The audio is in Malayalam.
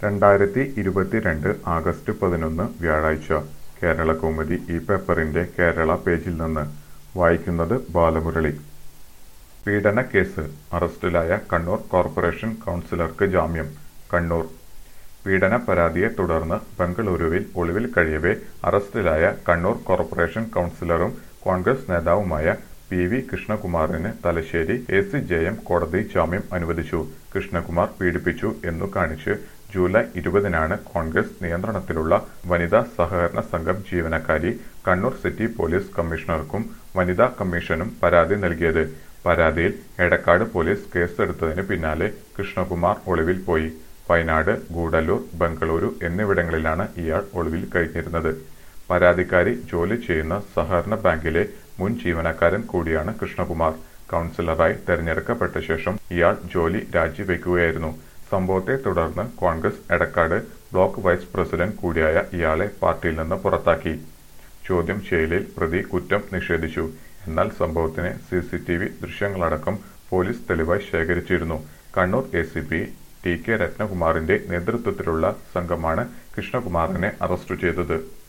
2022 ആഗസ്റ്റ് 11 വ്യാഴാഴ്ച കേരളകൗമുദി ഈ പേപ്പറിന്റെ കേരള പേജിൽ നിന്ന് വായിക്കുന്നത് ബാലമുരളി. പീഡനക്കേസ് അറസ്റ്റിലായ കണ്ണൂർ കോർപ്പറേഷൻ കൗൺസിലർക്ക് ജാമ്യം. കണ്ണൂർ പീഡന പരാതിയെ തുടർന്ന് ബംഗളൂരുവിൽ ഒളിവിൽ കഴിയവെ അറസ്റ്റിലായ കണ്ണൂർ കോർപ്പറേഷൻ കൗൺസിലറും കോൺഗ്രസ് നേതാവുമായ പി.വി. കൃഷ്ണകുമാറിന് തലശ്ശേരി എ.സി.ജെ.എം കോടതി ജാമ്യം അനുവദിച്ചു. കൃഷ്ണകുമാർ പീഡിപ്പിച്ചു എന്നു കാണിച്ച് ജൂലൈ 20-നാണ് കോൺഗ്രസ് നിയന്ത്രണത്തിലുള്ള വനിതാ സഹകരണ സംഘം ജീവനക്കാരി കണ്ണൂർ സിറ്റി പോലീസ് കമ്മീഷണർക്കും വനിതാ കമ്മീഷനും പരാതി നൽകിയത്. പരാതിയിൽ എടക്കാട് പോലീസ് കേസെടുത്തതിന് പിന്നാലെ കൃഷ്ണകുമാർ ഒളിവിൽ പോയി. വയനാട്, ഗൂഡല്ലൂർ, ബംഗളൂരു എന്നിവിടങ്ങളിലാണ് ഇയാൾ ഒളിവിൽ കഴിഞ്ഞിരുന്നത്. പരാതിക്കാരി ജോലി ചെയ്യുന്ന സഹകരണ ബാങ്കിലെ മുൻ ജീവനക്കാരൻ കൂടിയാണ് കൃഷ്ണകുമാർ. കൗൺസിലറായി തെരഞ്ഞെടുക്കപ്പെട്ട ശേഷം ഇയാൾ ജോലി രാജിവെക്കുകയായിരുന്നു. സംഭവത്തെ തുടർന്ന് Congress Edakkad block vice president കൂടിയായ ഇയാളെ പാർട്ടിയിൽ നിന്ന് പുറത്താക്കി. ചോദ്യം ചെയ്യലിൽ പ്രതി കുറ്റം നിഷേധിച്ചു. എന്നാൽ സംഭവത്തിന് CCTV ദൃശ്യങ്ങളടക്കം പോലീസ് തെളിവായി ശേഖരിച്ചിരുന്നു. Kannur ACP T.K. രത്നകുമാറിന്റെ നേതൃത്വത്തിലുള്ള സംഘമാണ് കൃഷ്ണകുമാറിനെ അറസ്റ്റ് ചെയ്തത്.